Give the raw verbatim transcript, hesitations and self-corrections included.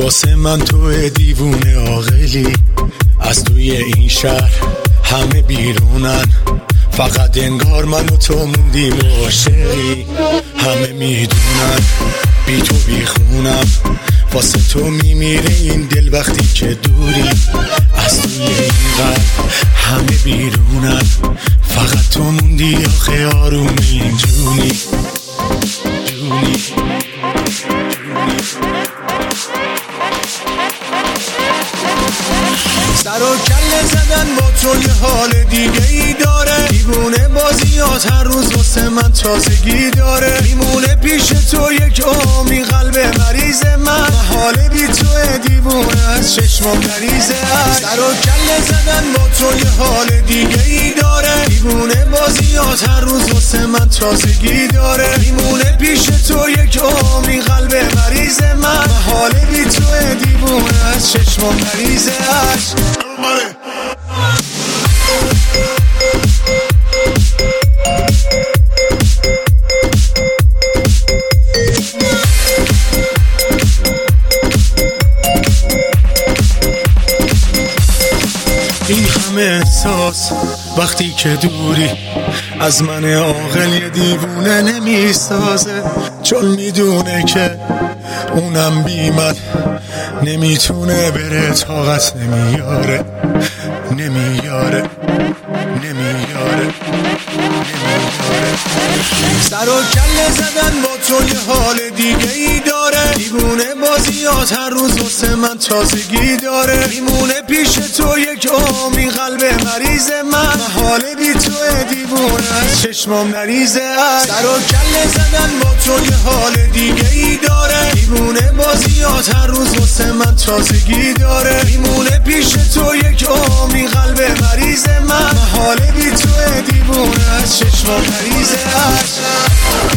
واسه من تو دیوونه عاقلی. از توی این شهر همه بیرونن، فقط انگار من و تو موندیم عاشقی. همه میدونن بی تو بیخونم، واسه تو میمیره این دل وقتی که دوری. از توی این قلب همه بیرونن، فقط تو موندی آخه آروم این جونی جونی. سر و کله زدن با تو یه حال دیگه ای داره، دیوونه بازیات هر روز واسه من تازگی داره. میمونه پیش تو یک عمری قلب مریض من، حال بی تو دیوونه از چشمام نریزه. سر و کله زدن با تو یه حال دیگه ای داره، دیوونه بازیات هر روز واسه من تازگی داره. میمونه پیش تو یک عمری قلب مریض من، حال بی تو دیوونه از چشمام نریزه. این همه احساس وقتی که دوری، از من عاقل یه دیوونه نمیسازه. چون میدونه که اونم بی من نمیتونه بره، طاقت نمیاره نمیاره نمیاره نمیاره. سر و کله زدن با تو یه حال دیگه ای داره، دیوونه بازیات هر روز واسه من تازگی داره. میمونه پیش تو یک عمری قلب مریض من، حال بی تو دیوونه از چشمام نریزه. سر و کله زدن با تو یه حال دیگه ای داره، دیوونه بازیات هر روز واسه من تازگی داره. میمونه پیش تو یک عمری قلب مریض من، حال بی تو دیوونه از چشمام نریزه.